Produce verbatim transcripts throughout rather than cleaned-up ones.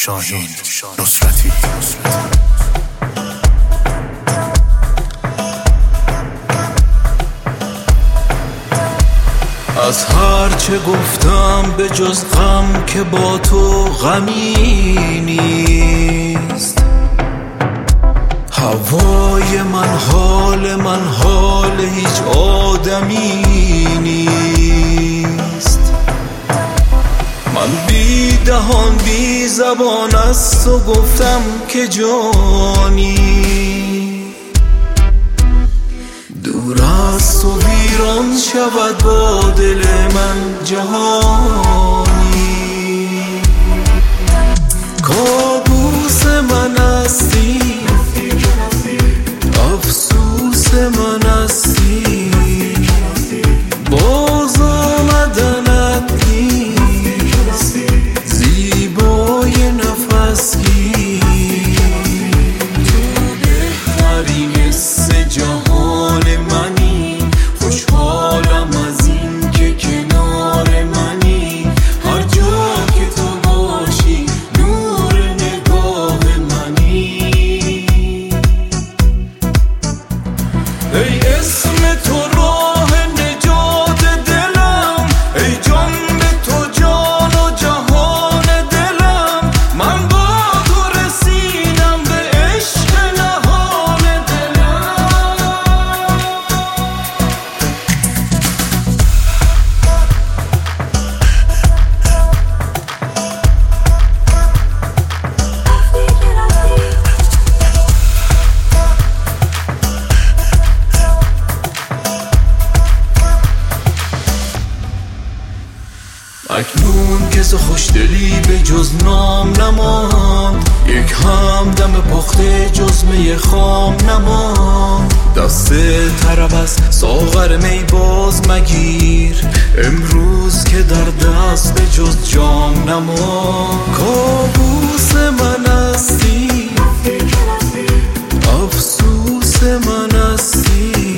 شاهین نصرتی. از هر چه گفتم به جز غم که با تو غمی نیست. هوای من حال من حال هیچ آدمی نیست. من بی دهان بی زبان از تو گفتم که جانی، دور از تو ویران شود با دل من جهانی. کابوس من هستی، افسوس من هستی، باز آمدنت نیست، زیبای نفس گیر. تو بهترین حس جهان منی، خوشحالم از این که کنار منی. هر جا که تو باشی نور نگاه منی. ای اسم تو راه نجات دلم، ای جان به تو جان و جهان دلم. من با تو رسیدم به عشق نهان دلم. اکنون که ز خوشدلی به جز نام نماند، یک همدم پخته جز می خام نماند. دست طرب از ساغر می باز مگیر، امروز که در دست به جز جام نماند. کابوس من هستی، افسوس من هستی،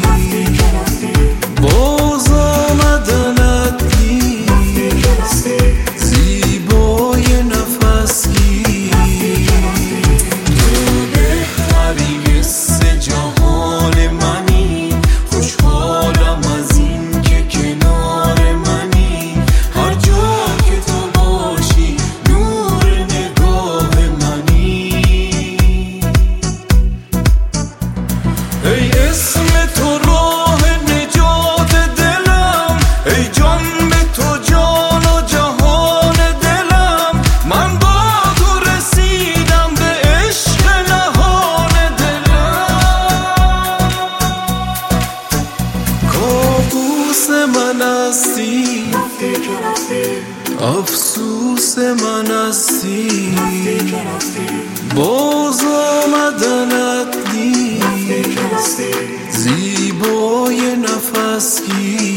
باز آمدنت نیست، زیبای نفس گیر. تو بهترین حس جهان منی، خوشحالم از این که کنار منی. هر جا که تو باشی نور نگاه منی. ای اسم تو راه نجات دلم، ای جان به تو جان و جهان دلم. من با تو رسیدم به عشق نهان دلم. کابوس من هستی، افسوس من هستی، باز آمدنت نیست، زیبای نفس گیر.